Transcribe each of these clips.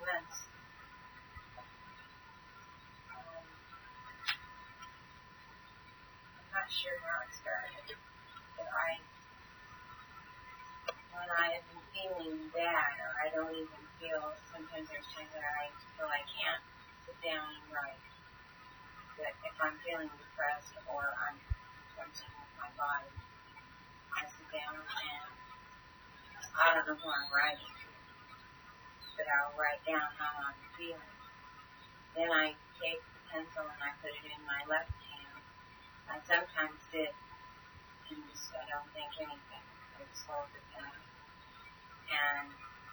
sense. I'm not sure how it started, but when I have been feeling bad, or I don't even feel, sometimes there's times that I feel I can't sit down and write. But if I'm feeling depressed or I'm something with my body, I sit down and I don't know who I'm writing to, but I'll write down how I'm feeling. Then I take the pencil and I put it in my left hand. I sometimes sit and just, I don't think anything. I just hold the pen. And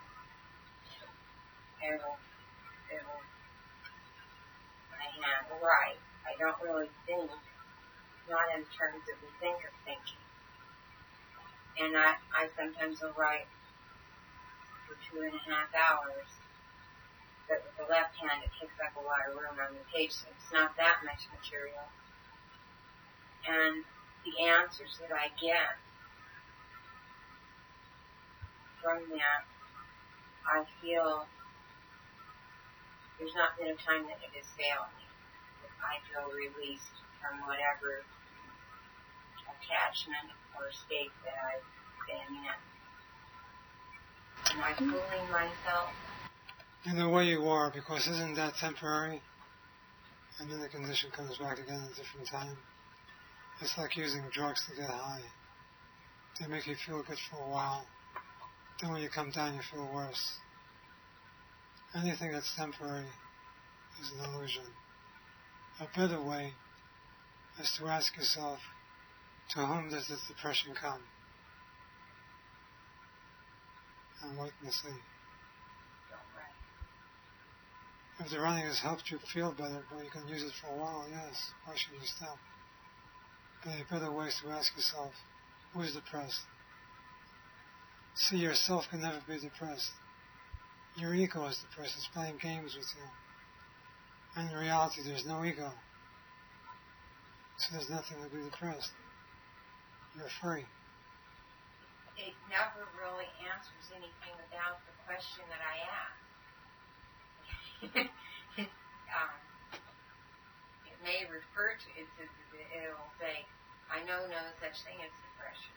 my hand will write. I don't really think, not in terms that we think of thinking. And I sometimes will write for 2.5 hours, but with the left hand it takes up a lot of room on the page, so it's not that much material. And the answers that I get from that, I feel there's not been a time that it has failed me. I feel released from whatever attachment or state that I've been in. Am I fooling myself? In the way you are, because isn't that temporary? And then the condition comes back again at a different time. It's like using drugs to get high. They make you feel good for a while. Then when you come down, you feel worse. Anything that's temporary is an illusion. A better way is to ask yourself, to whom does this depression come? And wait and see. If the running has helped you feel better, well, you can use it for a while, yes. Why should you stop? But a better way is to ask yourself, who is depressed? See, yourself can never be depressed. Your ego is depressed. It's playing games with you. And in reality, there's no ego. So there's nothing to be depressed. You're free. It never really answers anything about the question that I asked. It may refer to it, it'll say, I know no such thing as depression.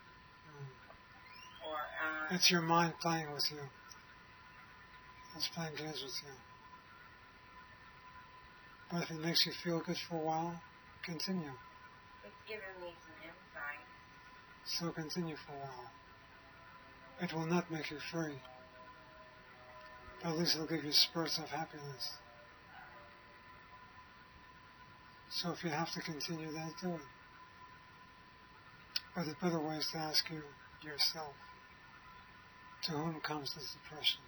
Or it's your mind playing with you. It's playing games with you. But if it makes you feel good for a while, continue. It's given me some insight. So continue for a while. It will not make you free. But at least it'll give you spurts of happiness. So if you have to continue that, do it. But the better way is to ask you yourself, to whom comes this depression?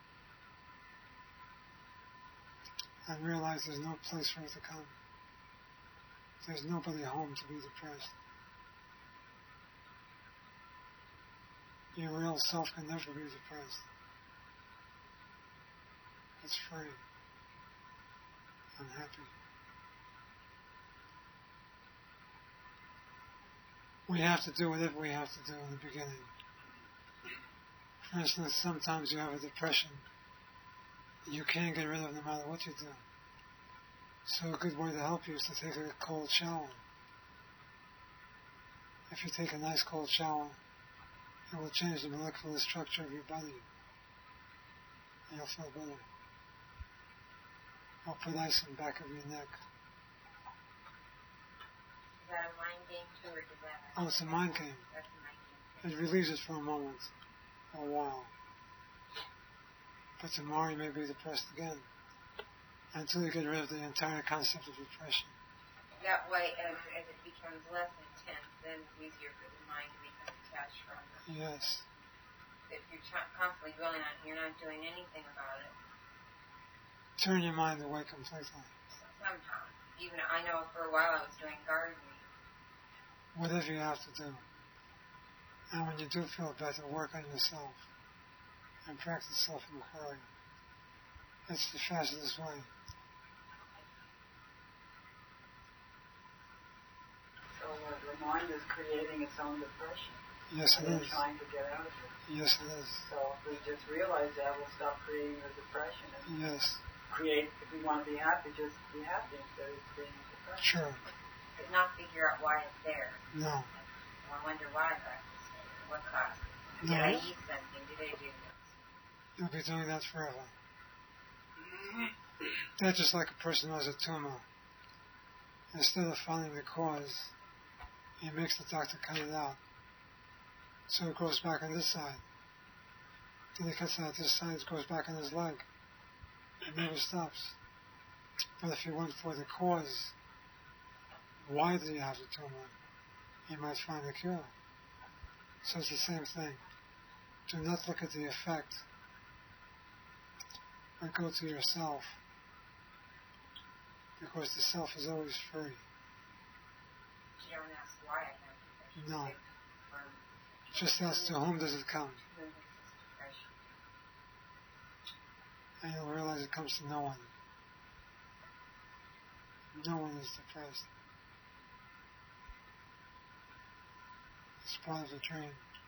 And realize there's no place for it to come. There's nobody home to be depressed. Your real self can never be depressed. It's free and happy. We have to do whatever we have to do in the beginning. For instance, sometimes you have a depression you can't get rid of no matter what you do. So a good way to help you is to take a cold shower. If you take a nice cold shower, it will change the molecular structure of your body. And you'll feel better. Or put ice in the back of your neck. Is that a mind game too, or does that... Oh, it's a mind game. That's a mind game. It relieves it for a moment, for a while. But tomorrow you may be depressed again. Until you get rid of the entire concept of depression. That way, as it becomes less intense, then it's easier for the mind to become detached from it. Yes. If you're constantly dwelling on it, you're not doing anything about it. Turn your mind away completely. Sometimes. Even I know for a while I was doing gardening. Whatever you have to do. And when you do feel better, work on yourself. And practice self-inquiry. It's the fastest way. So the mind is creating its own depression. Yes, it is. Trying to get out of it. Yes, it is. So if we just realize that, we'll stop creating the depression. And yes. If we want to be happy, just be happy instead of being depressed. Sure. But not figure out why it's there. No. Well, I wonder why that is there. What caused it? No. Did I eat something? Did I do this? You'll be doing that forever. That's just like a person who has a tumor. Instead of finding the cause, he makes the doctor cut it out. So it goes back on this side. Then he cuts it out this side, it goes back on his leg. It never stops. But if he went for the cause, why did he have the tumor? He might find a cure. So it's the same thing. Do not look at the effect, but go to yourself. Because the self is always free. You don't ask why I have depression. No. Just ask to whom does it come? And you'll realize it comes to no one. No one is depressed. It's part of the dream.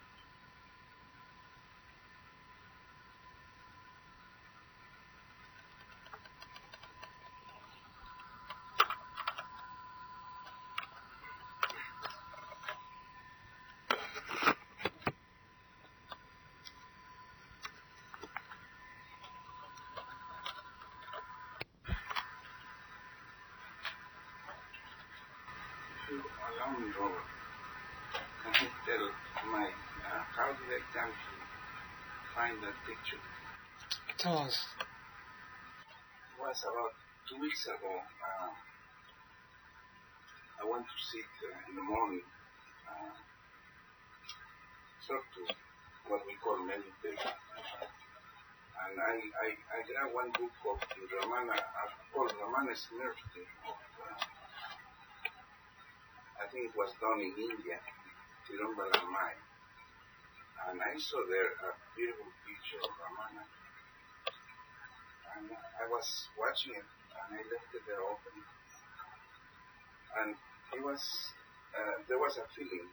Allow me, Robert. Can you tell how did I come to find that picture? Tell us. It was about 2 weeks ago. I went to sit in the morning, sort of what we call meditation. And I grabbed one book of Ramana, called Ramana Smriti, I think it was done in India, Tirumbalamai. And I saw there a beautiful picture of Ramana. And I was watching it, and I left it there open. And it was, there was a feeling,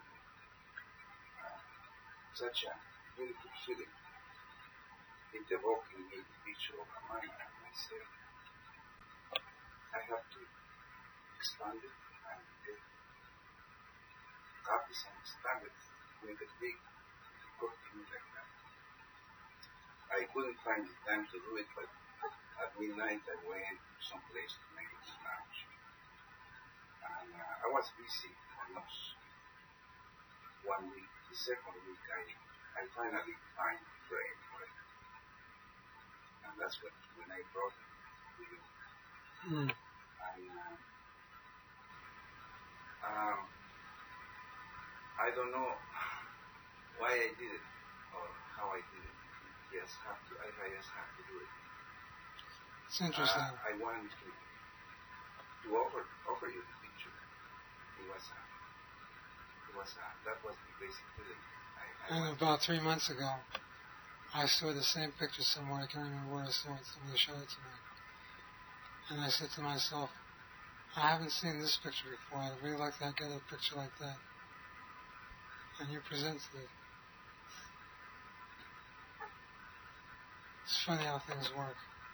such a beautiful feeling. It evoked in me the picture of Ramana. And I said, I have to expand it and get copies and expand it, make it big, difficult things like that. I couldn't find the time to do it, but at midnight I went someplace to make it large. And I was busy almost 1 week. The second week I finally find the frame for it. And that's when I brought it to you. And I don't know why I did it or how I did it. I just have to do it. It's interesting. I wanted to offer you the picture. That was the basic feeling. And about 3 months ago, I saw the same picture somewhere. I can't remember where I saw it. Somebody showed it to me. And I said to myself, I haven't seen this picture before. I'd really like to get a picture like that. And you presented it. It's funny how things work.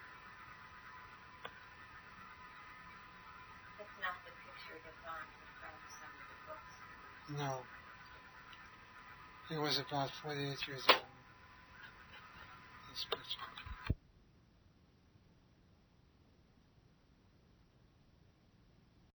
It's not the picture that's on the front of some of the books. No. He was about 48 years old. This picture.